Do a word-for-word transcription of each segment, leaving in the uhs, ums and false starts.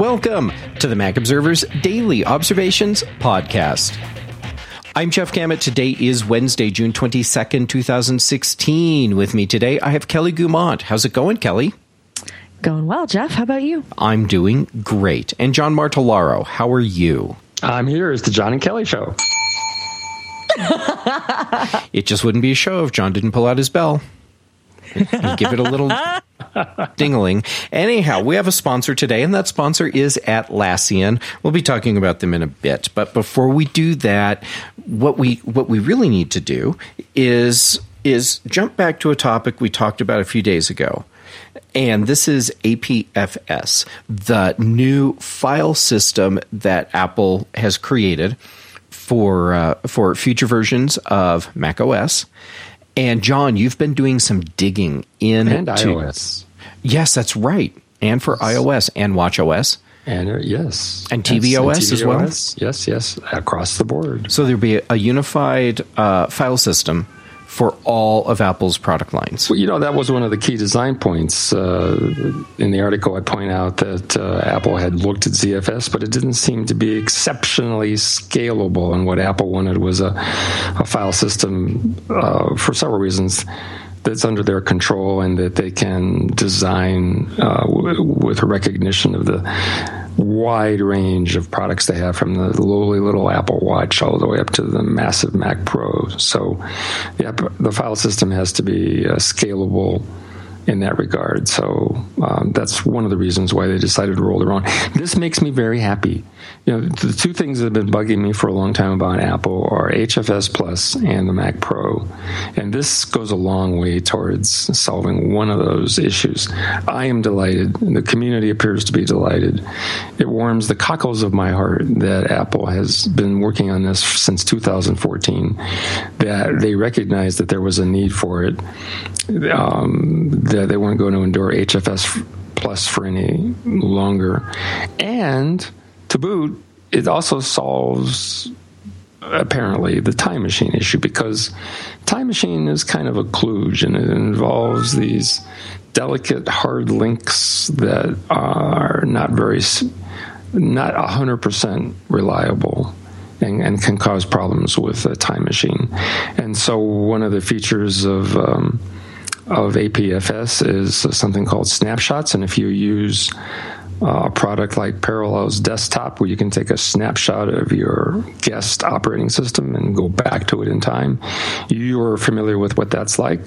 Welcome to the Mac Observer's Daily Observations Podcast. I'm Jeff Gamet. Today is Wednesday, June twenty-second, twenty sixteen. With me today, I have Kelly Guimont. How's it going, Kelly? Going well, Jeff. How about you? I'm doing great. And John Martellaro, how are you? I'm here. It's the John and Kelly Show. It just wouldn't be a show if John didn't pull out his bell and give it a little dingling. Anyhow, we have a sponsor today, and that sponsor is Atlassian. We'll be talking about them in a bit. But before we do that, what we what we really need to do is is jump back to a topic we talked about a few days ago. And this is A P F S, the new file system that Apple has created for uh, for future versions of macOS. And John, you've been doing some digging in and to, iOS. Yes, that's right. And for yes. iOS and watchOS. And uh, yes. And tvOS yes, and as well. Yes, yes, across the board. So there'll be a, a unified uh, file system for all of Apple's product lines. Well, you know, that was one of the key design points. Uh, in the article, I point out that uh, Apple had looked at Z F S, but it didn't seem to be exceptionally scalable. And what Apple wanted was a, a file system uh, for several reasons that's under their control and that they can design uh, w- with a recognition of the wide range of products they have, from the lowly little Apple Watch all the way up to the massive Mac Pro. So yeah, the file system has to be uh, scalable in that regard. So um, that's one of the reasons why they decided to roll their own. This makes me very happy. You know, the two things that have been bugging me for a long time about Apple are H F S Plus and the Mac Pro. And this goes a long way towards solving one of those issues. I am delighted. The community appears to be delighted. It warms the cockles of my heart that Apple has been working on this since two thousand fourteen, that they recognized that there was a need for it, um, that they weren't going to endure H F S Plus for any longer. And to boot, it also solves, apparently, the Time Machine issue, because Time Machine is kind of a kludge, and it involves these delicate, hard links that are not very, not one hundred percent reliable. And, and can cause problems with a Time Machine. And so one of the features of um, of A P F S is something called snapshots. And if you use uh, a product like Parallels Desktop, where you can take a snapshot of your guest operating system and go back to it in time, you're familiar with what that's like.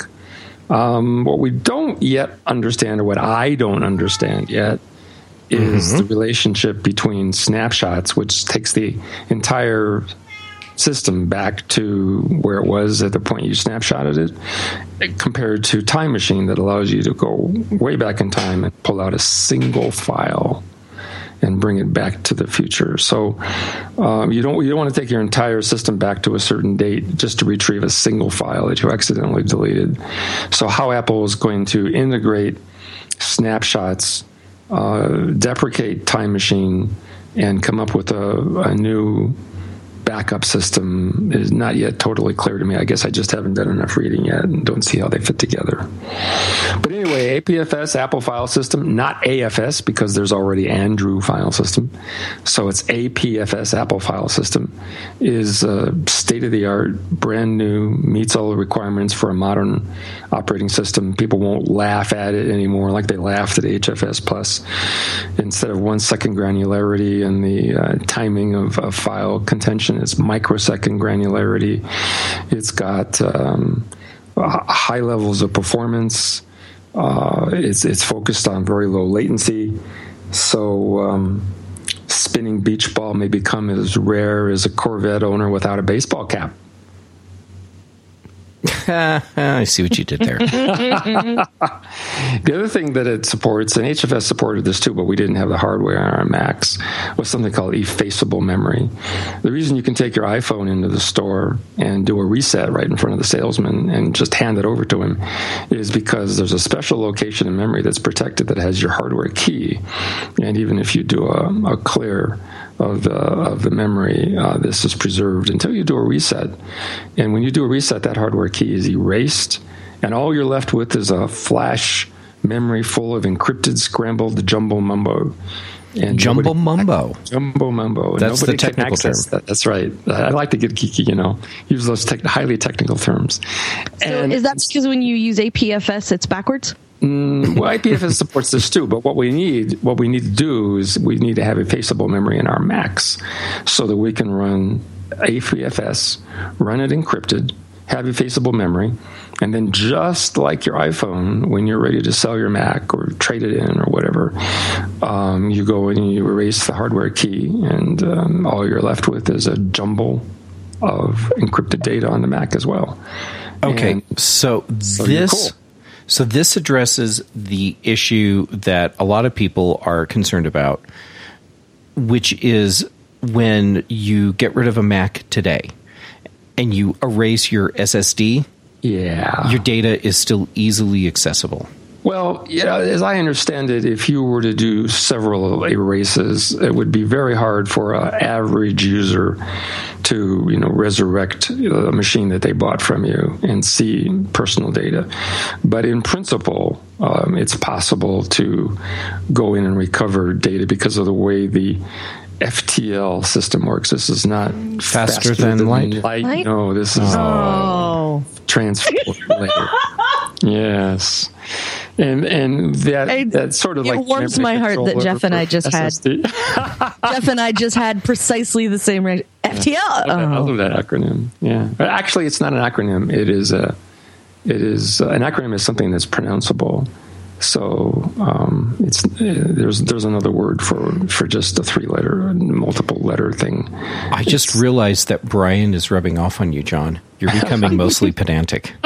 Um, what we don't yet understand, or what I don't understand yet, is mm-hmm. the relationship between snapshots, which takes the entire system back to where it was at the point you snapshotted it, compared to Time Machine, that allows you to go way back in time and pull out a single file and bring it back to the future. So um, you don't you don't want to take your entire system back to a certain date just to retrieve a single file that you accidentally deleted. So how Apple is going to integrate snapshots, Uh, deprecate Time Machine, and come up with a, a new backup system is not yet totally clear to me. I guess I just haven't done enough reading yet and don't see how they fit together. But anyway, A P F S, Apple File System, not A F S, because there's already Andrew File System. So it's A P F S, Apple File System, is uh, state-of-the-art, brand new, meets all the requirements for a modern operating system. People won't laugh at it anymore like they laughed at H F S Plus. Instead of one-second granularity and the uh, timing of, of file contention, it's microsecond granularity. It's got um, high levels of performance. Uh, it's it's focused on very low latency. So um, spinning beach ball may become as rare as a Corvette owner without a baseball cap. I see what you did there. The other thing that it supports, and H F S supported this too, but we didn't have the hardware on our Macs, was something called effaceable memory. The reason you can take your iPhone into the store and do a reset right in front of the salesman and just hand it over to him is because there's a special location in memory that's protected that has your hardware key. And even if you do a, a clear of the of the memory, uh, this is preserved until you do a reset. And when you do a reset, that hardware key is erased, and all you're left with is a flash memory full of encrypted, scrambled jumbo mumbo. And Jumbo nobody, mumbo. Jumbo mumbo. That's nobody the technical term. That. That's right. I like to get geeky, you know, use those tech, highly technical terms. So and, is that because when you use A P F S, it's backwards? Mm, well, I P F S supports this too, but what we need, what we need to do is we need to have effaceable memory in our Macs so that we can run A P F S, run it encrypted, have effaceable memory, and then just like your iPhone, when you're ready to sell your Mac or trade it in or whatever, um, you go in and you erase the hardware key, and um, all you're left with is a jumble of encrypted data on the Mac as well. Okay, and so, so this... cool. So this addresses the issue that a lot of people are concerned about, which is when you get rid of a Mac today and you erase your S S D, yeah, your data is still easily accessible. Well, yeah, as I understand it, if you were to do several erases, it would be very hard for an average user to, you know, resurrect a machine that they bought from you and see personal data. But in principle, um, it's possible to go in and recover data because of the way the F T L system works. This is not faster, faster than, than light. light. light. No, this is oh. transfer later. Yes. And and that I, that sort of it like It warms my heart that Jeff and I just S S D. had Jeff and I just had precisely the same range. F T L. I love, oh. I love that acronym. Yeah. But actually it's not an acronym. It is a it is uh, an acronym is something that's pronounceable. So um, it's uh, there's there's another word for, for just a three letter multiple letter thing. I it's, just realized that Brian is rubbing off on you, John. You're becoming mostly pedantic.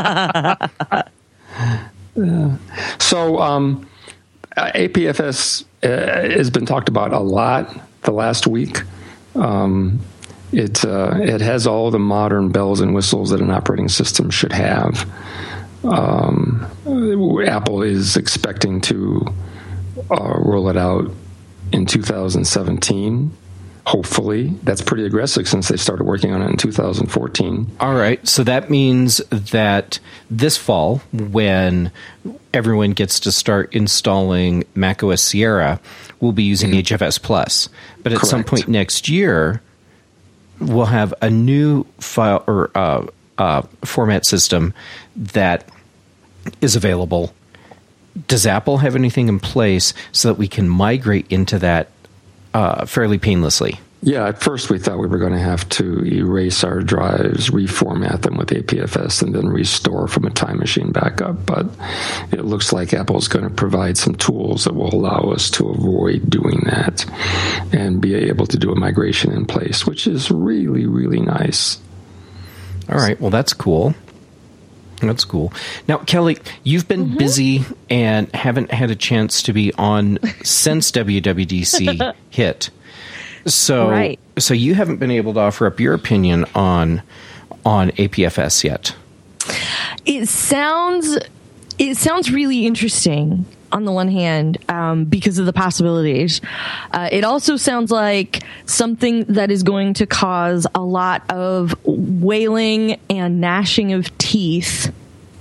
Yeah. So um, A P F S uh, has been talked about a lot the last week. Um, it uh, it has all the modern bells and whistles that an operating system should have. Um, Apple is expecting to uh, roll it out in two thousand seventeen. Hopefully, that's pretty aggressive since they started working on it in two thousand fourteen. All right, so that means that this fall, when everyone gets to start installing macOS Sierra, we'll be using mm-hmm. H F S Plus. But at Correct. some point next year, we'll have a new file or uh, uh, format system that is available. Does Apple have anything in place so that we can migrate into that Uh, fairly painlessly? Yeah, at first we thought we were going to have to erase our drives, reformat them with A P F S, and then restore from a time machine backup. But it looks like Apple's going to provide some tools that will allow us to avoid doing that and be able to do a migration in place, which is really, really nice. All right, well, that's cool. That's cool. Now, Kelly, you've been mm-hmm. busy and haven't had a chance to be on since W W D C hit. So, right. so you haven't been able to offer up your opinion on on A P F S yet. It sounds it sounds really interesting on the one hand, um, because of the possibilities. Uh, it also sounds like something that is going to cause a lot of wailing and gnashing of teeth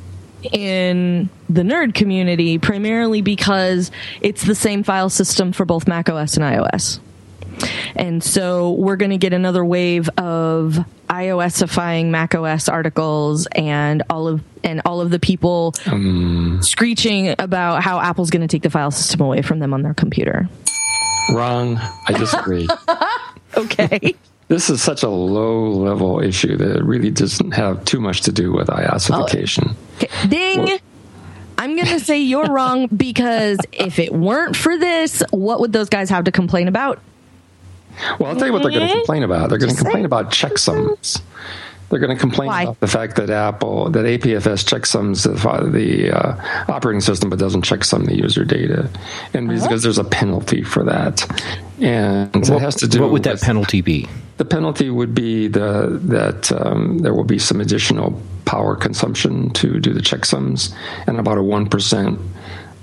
in the nerd community, primarily because it's the same file system for both macOS and iOS. And so we're going to get another wave of iOSifying macOS articles and all of and all of the people um, screeching about how Apple's going to take the file system away from them on their computer. Wrong. I disagree. Okay. This is such a low-level issue that it really doesn't have too much to do with iOSification. Oh. Okay. Ding! Well, I'm going to say you're wrong, because if it weren't for this, what would those guys have to complain about? Well, I'll tell you what they're going to complain about. They're going to complain about checksums. They're going to complain Why? about the fact that Apple, that A P F S checksums the, the uh, operating system, but doesn't checksum the user data, and uh-huh. because there's a penalty for that, and what, it has to do. What would with, that penalty be? The penalty would be the that um, there will be some additional power consumption to do the checksums, and about a one percent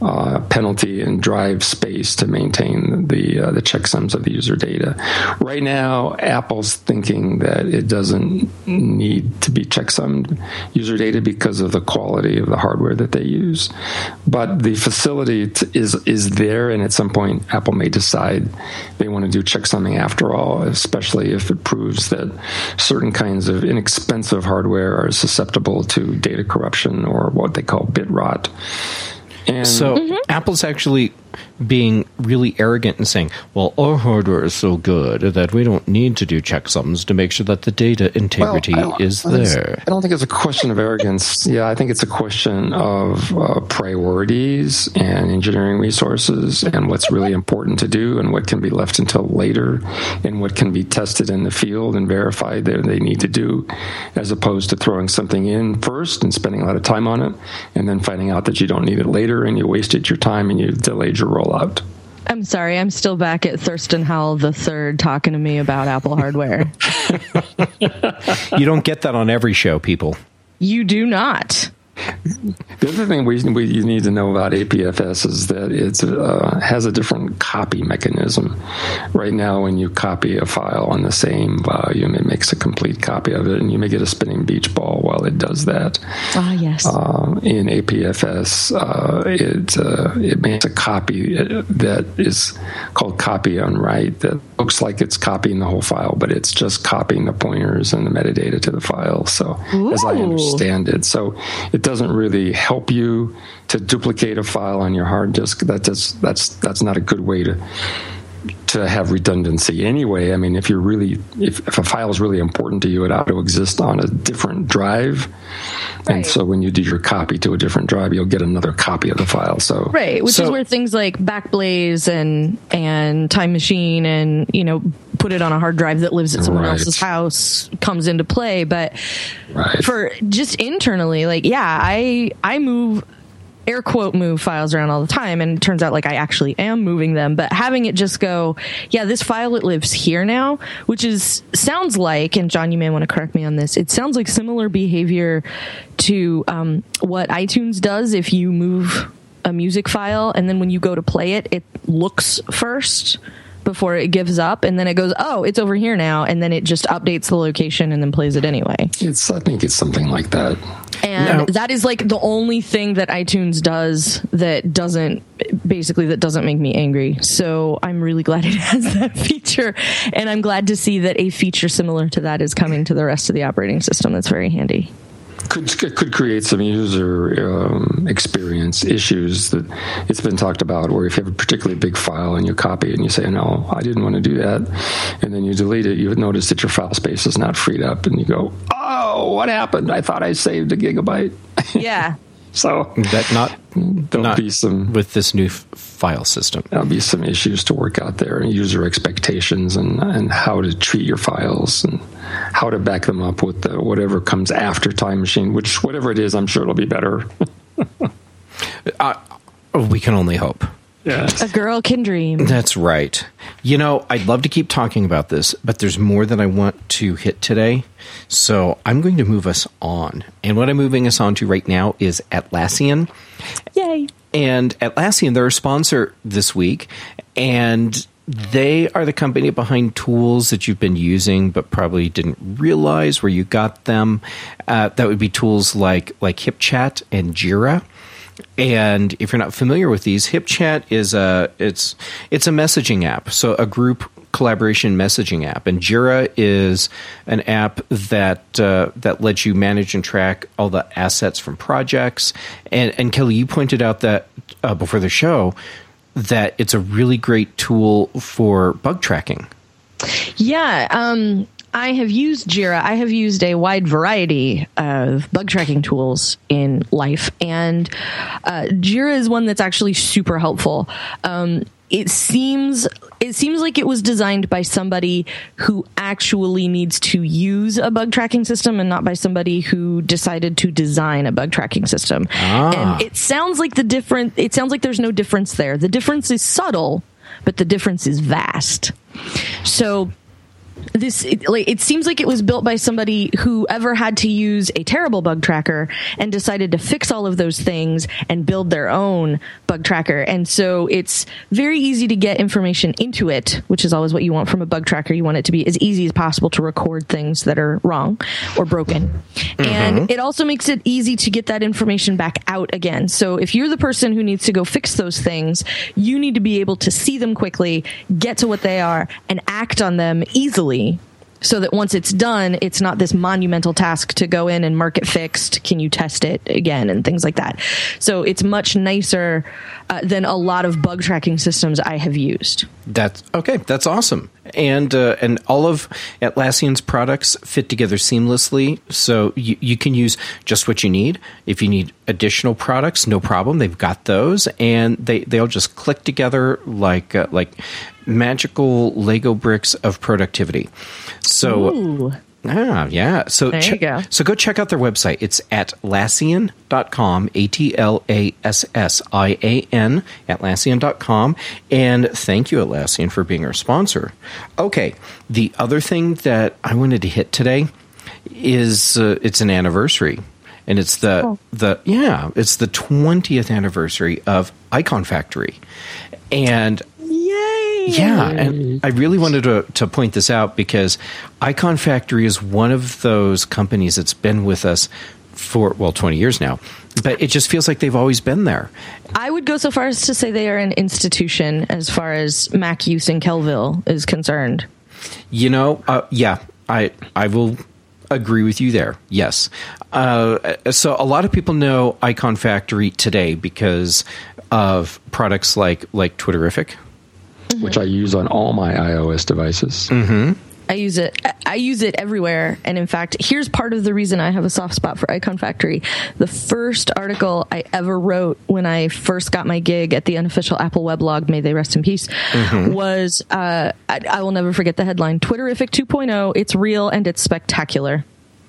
uh, penalty and drive space to maintain the uh, the checksums of the user data. Right now, Apple's thinking that it doesn't need to be checksummed user data because of the quality of the hardware that they use. But the facility t- is is there, and at some point, Apple may decide they want to do checksumming after all, especially if it proves that certain kinds of inexpensive hardware are susceptible to data corruption or what they call bit rot. And so mm-hmm. Apple's actually being really arrogant and saying, well, our hardware is so good that we don't need to do checksums to make sure that the data integrity well, is there. I don't think it's a question of arrogance. Yeah, I think it's a question of uh, priorities and engineering resources and what's really important to do and what can be left until later and what can be tested in the field and verified that they need to do, as opposed to throwing something in first and spending a lot of time on it and then finding out that you don't need it later and you wasted your time and you delayed your rollout. I'm sorry, I'm still back at Thurston Howell the third talking to me about Apple hardware. You don't get that on every show, people. You do not. The other thing we, we you need to know about A P F S is that it uh, has a different copy mechanism. Right now, when you copy a file on the same volume, it makes a complete copy of it, and you may get a spinning beach ball while it does that. Ah, yes. Uh, in A P F S, uh, it uh, it makes a copy that is called copy on write that looks like it's copying the whole file, but it's just copying the pointers and the metadata to the file. So, Ooh. As I understand it, so it doesn't really help you to duplicate a file on your hard disk. That does, that's that's not a good way to to have redundancy anyway. I mean, if you're really if, if a file is really important to you, it ought to exist on a different drive. Right. And so when you do your copy to a different drive, you'll get another copy of the file. So right, which so, is where things like Backblaze and and Time Machine and, you know, put it on a hard drive that lives at someone right. else's house comes into play. But right. for just internally, like, yeah, I I move air quote move files around all the time, and it turns out like I actually am moving them, but having it just go, yeah, this file, it lives here now, which is sounds like, and John, you may want to correct me on this, it sounds like similar behavior to um, what iTunes does if you move a music file and then when you go to play it, it looks first before it gives up, and then it goes, oh, it's over here now, and then it just updates the location and then plays it anyway. It's, I think it's something like that. And no. that is like the only thing that iTunes does that doesn't, basically, that doesn't make me angry. So I'm really glad it has that feature, and I'm glad to see that a feature similar to that is coming to the rest of the operating system. That's very handy. Could could create some user um, experience issues that it's been talked about, where if you have a particularly big file and you copy it and you say, no, I didn't want to do that, and then you delete it, you notice that your file space is not freed up, and you go, oh, what happened? I thought I saved a gigabyte. Yeah. So that not there'll not be some with this new f- file system. There'll be some issues to work out there, and user expectations, and, and how to treat your files, and how to back them up with the, whatever comes after Time Machine. Which whatever it is, I'm sure it'll be better. uh, we can only hope. Yes. A girl can dream. That's right. You know, I'd love to keep talking about this, but there's more that I want to hit today. So I'm going to move us on. And what I'm moving us on to right now is Atlassian. Yay. And Atlassian, they're a sponsor this week. And they are the company behind tools that you've been using but probably didn't realize where you got them. Uh, that would be tools like, like HipChat and Jira. And if you're not familiar with these, HipChat is a it's it's a messaging app, so a group collaboration messaging app, and Jira is an app that uh, that lets you manage and track all the assets from projects. And and Kelly, you pointed out that uh, before the show that it's a really great tool for bug tracking. Yeah. Um, I have used Jira. I have used a wide variety of bug tracking tools in life, and uh, Jira is one that's actually super helpful. Um, it seems it seems like it was designed by somebody who actually needs to use a bug tracking system, and not by somebody who decided to design a bug tracking system. Ah. And it sounds like the different. It sounds like there's no difference there. The difference is subtle, but the difference is vast. So this it, like it seems like it was built by somebody who ever had to use a terrible bug tracker and decided to fix all of those things and build their own bug tracker. And so it's very easy to get information into it, which is always what you want from a bug tracker. You want it to be as easy as possible to record things that are wrong or broken. Mm-hmm. And it also makes it easy to get that information back out again. So if you're the person who needs to go fix those things, you need to be able to see them quickly, get to what they are, and act on them easily, so that once it's done, it's not this monumental task to go in and mark it fixed. Can you test it again and things like that? So it's much nicer uh, than a lot of bug tracking systems I have used. That's okay. That's awesome. And uh, and all of Atlassian's products fit together seamlessly, so you, you can use just what you need. If you need additional products, no problem. They've got those, and they they'll just click together like uh, like magical Lego bricks of productivity. So, Ooh. ah, yeah. So, there you go. So go check out their website. It's Atlassian dot com, A T L A S S I A N, Atlassian dot com. And thank you, Atlassian, for being our sponsor. Okay, the other thing that I wanted to hit today is uh, it's an anniversary. And it's the, oh. the yeah, it's the twentieth anniversary of Icon Factory. And Yay! Yeah, and I really wanted to, to point this out because Icon Factory is one of those companies that's been with us for, well, twenty years now. But it just feels like they've always been there. I would go so far as to say they are an institution as far as Mac use in Kelville is concerned. You know, uh, yeah, I I will agree with you there. Yes. Uh, so a lot of people know Icon Factory today because of products like, like Twitterrific, which I use on all my iOS devices. Mm-hmm. I use it. I use it everywhere. And in fact, here's part of the reason I have a soft spot for Icon Factory. The first article I ever wrote when I first got my gig at the unofficial Apple weblog, may they rest in peace, mm-hmm. was, uh, I, I will never forget the headline, Twitterrific two point oh, it's real and it's spectacular.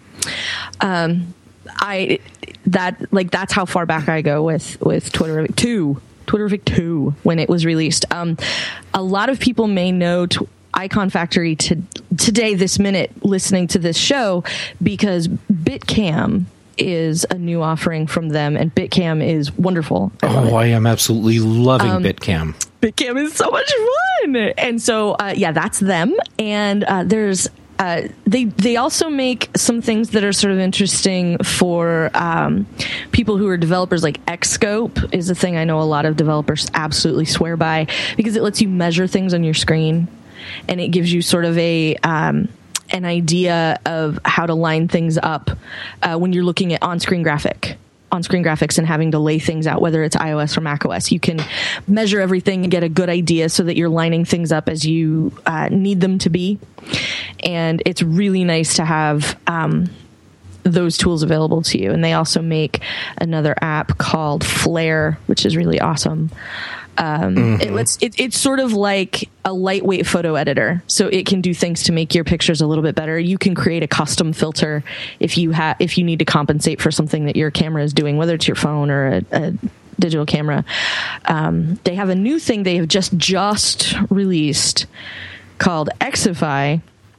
Um, I, that, like, that's how far back I go with, with Twitterrific two. Twitterrific two when it was released. Um, a lot of people may know t- Icon Factory to, today, this minute, listening to this show, because BitCam is a new offering from them, and BitCam is wonderful. I oh, I am absolutely loving um, BitCam. BitCam is so much fun. And so, uh, yeah, that's them. And uh, there's Uh, they they also make some things that are sort of interesting for um, people who are developers. Like Xscope is a thing I know a lot of developers absolutely swear by, because it lets you measure things on your screen, and it gives you sort of a um, an idea of how to line things up uh, when you're looking at on-screen graphic. on-screen graphics and having to lay things out, whether it's iOS or macOS. You can measure everything and get a good idea so that you're lining things up as you uh, need them to be. And it's really nice to have um, those tools available to you. And they also make another app called Flare, which is really awesome. Um, mm-hmm. it lets, it, it's sort of like a lightweight photo editor, so it can do things to make your pictures a little bit better. You can create a custom filter if you have if you need to compensate for something that your camera is doing, whether it's your phone or a, a digital camera. Um, they have a new thing they have just just released called Xify,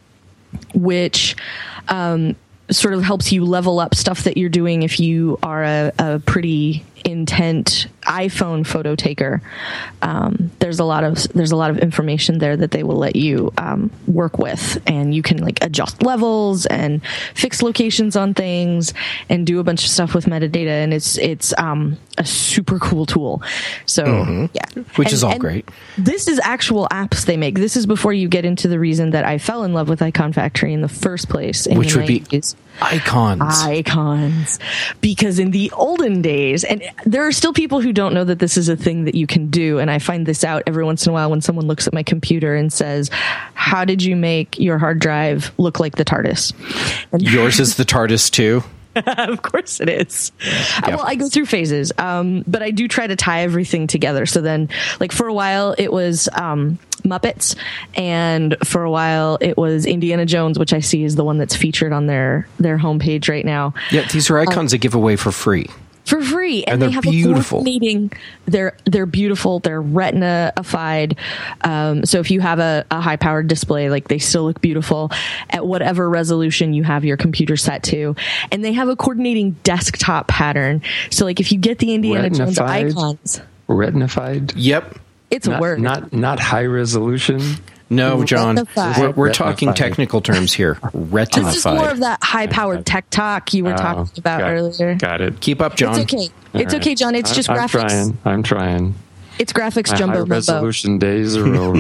which um, sort of helps you level up stuff that you're doing if you are a, a pretty intent iPhone photo taker. Um, there's a lot of there's a lot of information there that they will let you um, work with, and you can like adjust levels and fix locations on things and do a bunch of stuff with metadata. And it's it's um, a super cool tool. So mm-hmm. yeah, which and, is all great. This is actual apps they make. This is before you get into the reason that I fell in love with Icon Factory in the first place. In which the would nineties. Be icons. Icons. Because in the olden days, and there are still people who don't know that this is a thing that you can do, and I find this out every once in a while when someone looks at my computer and says, how did you make your hard drive look like the TARDIS? And yours is the TARDIS too? Of course it is. Yep. Well, I go through phases, um, but I do try to tie everything together. So then, like, for a while it was um, Muppets, and for a while it was Indiana Jones, which I see is the one that's featured on their, their homepage right now. Yeah, these are icons um, they give away for free. For free, and, and they they're have beautiful. a coordinating. They're they're beautiful. They're retina-ified. Um, so if you have a, a high-powered display, like they still look beautiful at whatever resolution you have your computer set to. And they have a coordinating desktop pattern. So like if you get the Indiana Jones icons, retinified. Yep, it's not, a word. Not not high resolution. No, John, Retinified. we're, we're talking Retinified. technical terms here. Retinified. This is more of that high-powered tech talk you were Oh, talking about got, earlier. Got it. Keep up, John. It's okay. It's All okay, right. John. It's just I'm, graphics. I'm trying. I'm trying. It's graphics My jumbo high mumbo. resolution days are over.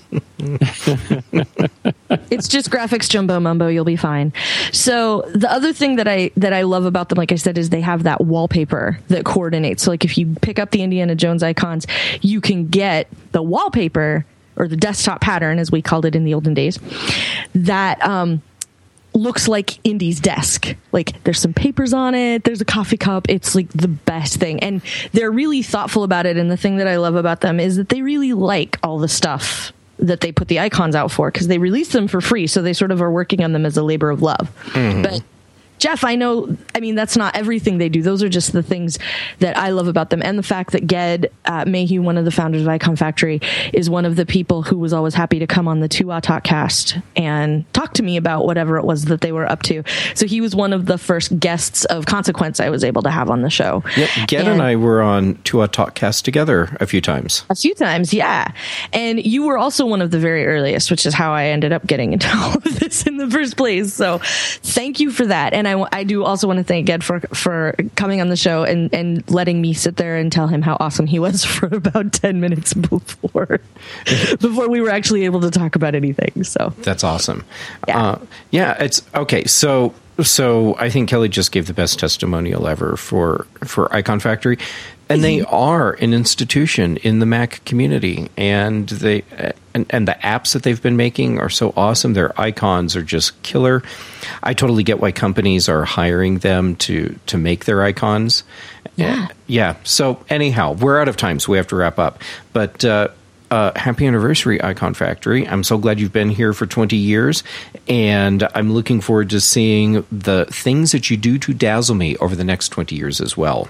It's just graphics jumbo mumbo. You'll be fine. So the other thing that I that I love about them, like I said, is they have that wallpaper that coordinates. So like if you pick up the Indiana Jones icons, you can get the wallpaper or the desktop pattern, as we called it in the olden days, that um, looks like Indy's desk. Like there's some papers on it, there's a coffee cup. It's like the best thing. And they're really thoughtful about it. And the thing that I love about them is that they really like all the stuff that they put the icons out for, because they release them for free. So they sort of are working on them as a labor of love. Mm-hmm. But Jeff, I know, I mean, that's not everything they do. Those are just the things that I love about them. And the fact that Ged uh, Mayhew, one of the founders of Icon Factory, is one of the people who was always happy to come on the two-Watt Talk cast and talk to me about whatever it was that they were up to. So he was one of the first guests of consequence I was able to have on the show. Yep, Ged and, and I were on two-Watt Talk cast together a few times. A few times, yeah. And you were also one of the very earliest, which is how I ended up getting into all of this in the first place. So thank you for that. And I I, I do also want to thank Ged for for coming on the show and, and letting me sit there and tell him how awesome he was for about ten minutes before before we were actually able to talk about anything. So that's awesome. Yeah, uh, yeah. It's okay. So so I think Kelly just gave the best testimonial ever for for Icon Factory. And they are an institution in the Mac community, and they and, and the apps that they've been making are so awesome. Their icons are just killer. I totally get why companies are hiring them to to make their icons. Yeah, uh, yeah. So anyhow, we're out of time, so we have to wrap up. But uh, uh, happy anniversary, Icon Factory! I'm so glad you've been here for twenty years, and I'm looking forward to seeing the things that you do to dazzle me over the next twenty years as well.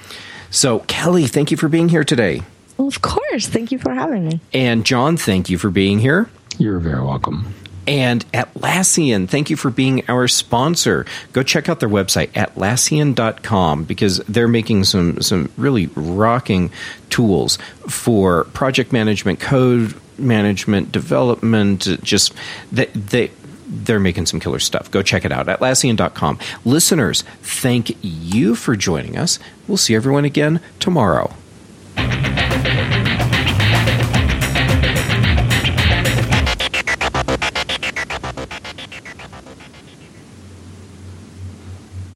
So, Kelly, thank you for being here today. Well, of course. Thank you for having me. And John, thank you for being here. You're very welcome. And Atlassian, thank you for being our sponsor. Go check out their website, atlassian dot com, because they're making some, some really rocking tools for project management, code management, development, just they, they They're making some killer stuff. Go check it out, atlassian dot com. Listeners, thank you for joining us. We'll see everyone again tomorrow.